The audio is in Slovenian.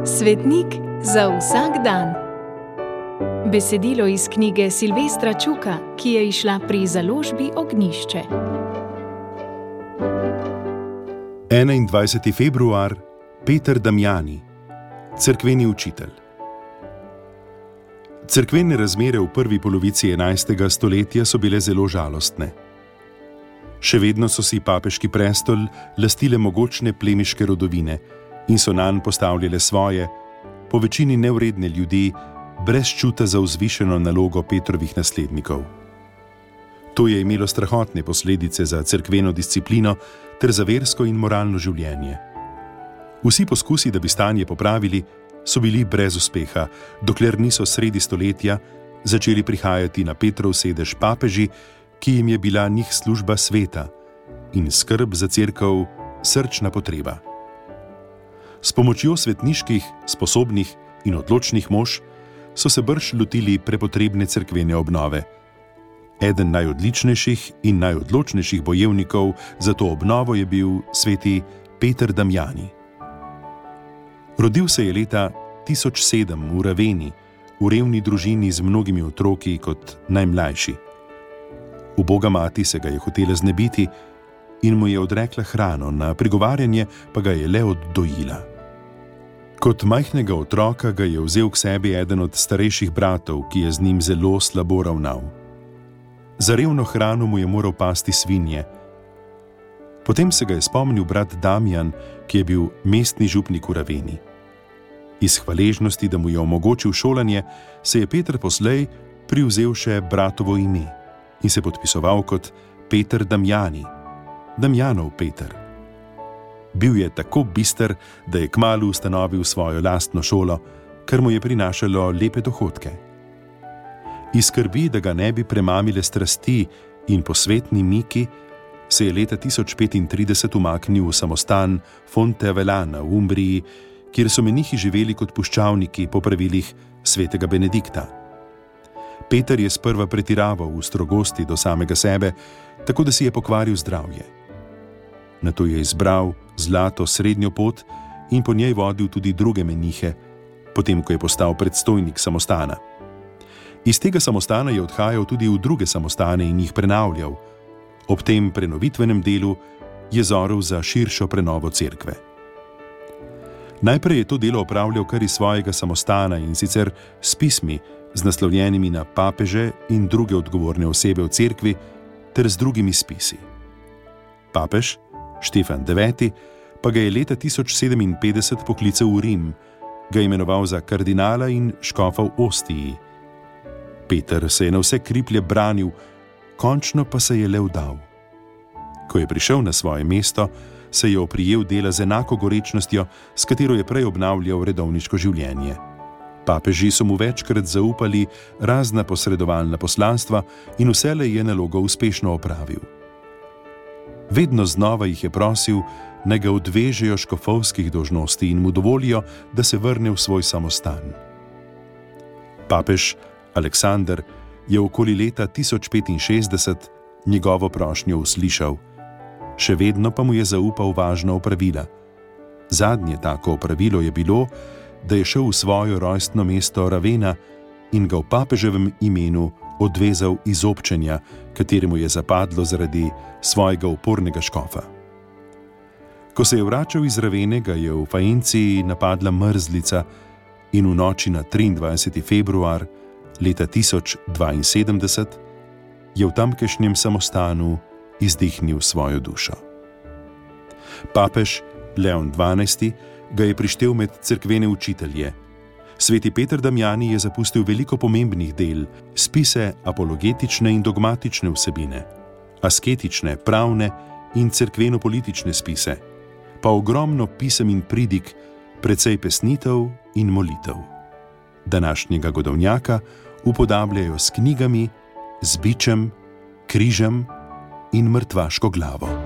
Svetnik za vsak dan. Besedilo iz knjige Silvestra Čuka, ki je izšla pri založbi Ognjišče. 21. februar, Peter Damjani, cerkveni učitelj. Cerkvene razmere v prvi polovici 11. stoletja so bile zelo žalostne. Še vedno so si papeški prestol lastile mogočne plemiške rodovine in so nanj postavljale svoje, po večini nevredne ljudi, brez čuta za vzvišeno nalogo Petrovih naslednikov. To je imelo strahotne posledice za cerkveno disciplino ter za versko in moralno življenje. Vsi poskusi, da bi stanje popravili, so bili brez uspeha, dokler niso sredi stoletja začeli prihajati na Petrov sedež papeži, ki jim je bila njih služba sveta in skrb za cerkev srčna potreba. S pomočjo svetniških, sposobnih in odločnih mož so se brž lotili prepotrebne cerkvene obnove. Eden najodličnejših in najodločnejših bojevnikov za to obnovo je bil sveti Peter Damjani. Rodil se je leta 1007 v Raveni, v revni družini z mnogimi otroki kot najmlajši. Uboga mati se ga je hotela znebiti in mu je odrekla hrano, na prigovarjanje pa ga je le oddojila. Kot majhnega otroka ga je vzel k sebi eden od starejših bratov, ki je z njim zelo slabo ravnal. Za revno hrano mu je moral pasti svinje. Potem se ga je spomnil brat Damjan, ki je bil mestni župnik v Raveni. Iz hvaležnosti, da mu je omogočil šolanje, se je Peter poslej privzel še bratovo ime in se podpisoval kot Peter Damjani, Damjanov Peter. Bil je tako bister, da je kmalu ustanovil svojo lastno šolo, kar mu je prinašalo lepe dohodke. Iz skrbi, da ga ne bi premamile strasti in posvetni miki, se je leta 1035 umaknil v samostan Fonte Avellana v Umbriji, kjer so menihi živeli kot puščavniki po pravilih svetega Benedikta. Peter je sprva pretiraval v strogosti do samega sebe, tako da si je pokvaril zdravje. Nato je izbral zlato srednjo pot in po njej vodil tudi druge menihe, potem ko je postal predstojnik samostana. Iz tega samostana je odhajal tudi v druge samostane in jih prenavljal. Ob tem prenovitvenem delu je zorel za širšo prenovo cerkve. Najprej je to delo opravljal kar iz svojega samostana in sicer s pismi, z naslovljenimi na papeže in druge odgovorne osebe v cerkvi, ter z drugimi spisi. Papež Štefan IX pa ga je leta 1057 poklical v Rim, ga imenoval za kardinala in škofa v Ostiji. Peter se je na vse kriplje branil, končno pa se je le vdal. Ko je prišel na svoje mesto, se je oprijel dela z enako gorečnostjo, s katero je prej obnavljal redovniško življenje. Papeži so mu večkrat zaupali razna posredovalna poslanstva in vselej je nalogo uspešno opravil. Vedno znova jih je prosil, naj ga odvežejo škofovskih dolžnosti in mu dovolijo, da se vrne v svoj samostan. Papež Aleksander je okoli leta 1065 njegovo prošnjo uslišal, še vedno pa mu je zaupal važna opravila. Zadnje tako opravilo je bilo, da je šel v svojo rojstno mesto Ravena in ga v papeževem imenu odvezal iz občenja, kateremu je zapadlo zaradi svojega upornega škofa. Ko se je vračal iz Ravene, ga je v Faenciji napadla mrzlica in v noči na 23. februar leta 1072 je v tamkajšnjem samostanu izdihnil svojo dušo. Papež Leon XII ga je prištel med cerkvene učitelje. Sveti Peter Damjani je zapustil veliko pomembnih del, spise apologetične in dogmatične vsebine, asketične, pravne in cerkveno-politične spise, pa ogromno pisem in pridig, precej pesnitev in molitev. Današnjega godovnjaka upodabljajo s knjigami, z bičem, križem in mrtvaško glavo.